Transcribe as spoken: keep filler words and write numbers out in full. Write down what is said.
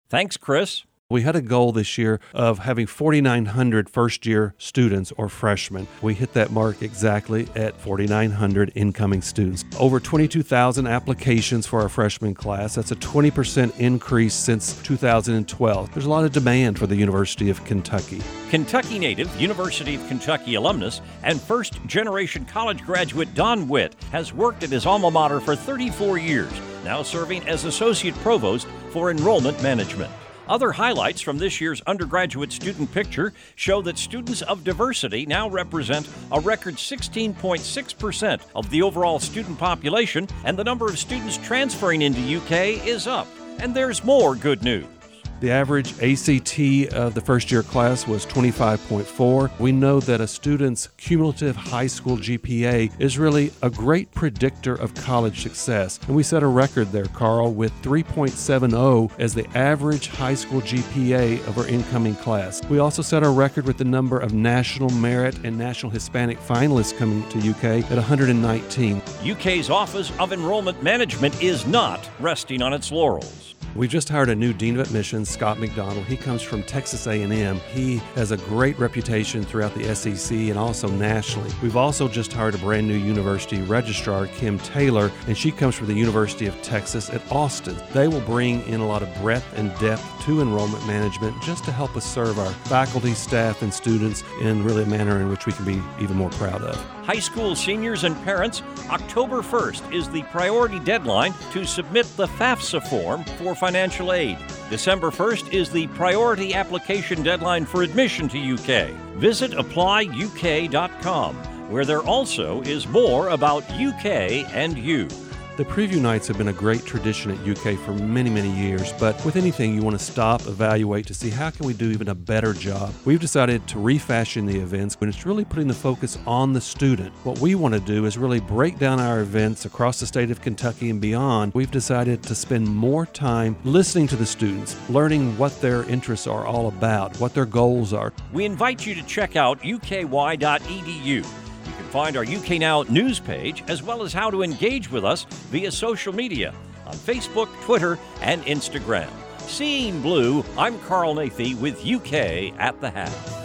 Thanks, Chris. We had a goal this year of having forty-nine hundred first-year students or freshmen. We hit that mark exactly at forty-nine hundred incoming students. Over twenty-two thousand applications for our freshman class. That's a twenty percent increase since two thousand twelve. There's a lot of demand for the University of Kentucky. Kentucky native, University of Kentucky alumnus, and first-generation college graduate Don Witt has worked at his alma mater for thirty-four years, now serving as Associate Provost for Enrollment Management. Other highlights from this year's undergraduate student picture show that students of diversity now represent a record sixteen point six percent of the overall student population, and the number of students transferring into U K is up. And there's more good news. The average A C T of the first-year class was twenty-five point four. We know that a student's cumulative high school G P A is really a great predictor of college success. And we set a record there, Carl, with three point seven oh as the average high school G P A of our incoming class. We also set a record with the number of National Merit and National Hispanic finalists coming to U K at one hundred nineteen. U K's Office of Enrollment Management is not resting on its laurels. We just hired a new Dean of Admissions, Scott McDonald. He comes from Texas A and M. He has a great reputation throughout the S E C and also nationally. We've also just hired a brand new university registrar, Kim Taylor, and she comes from the University of Texas at Austin. They will bring in a lot of breadth and depth to enrollment management just to help us serve our faculty, staff, and students in really a manner in which we can be even more proud of. High school seniors and parents, October first is the priority deadline to submit the FAFSA form for financial aid. December first is the priority application deadline for admission to U K. Visit apply U K dot com, where there also is more about U K and you. The preview nights have been a great tradition at U K for many, many years, but with anything you want to stop, evaluate to see how can we do even a better job. We've decided to refashion the events, but it's really putting the focus on the student. What we want to do is really break down our events across the state of Kentucky and beyond. We've decided to spend more time listening to the students, learning what their interests are all about, what their goals are. We invite you to check out U K Y dot E D U. Find our U K Now news page, as well as how to engage with us via social media on Facebook, Twitter, and Instagram. Seeing Blue, I'm Carl Nathy with U K at the Hat.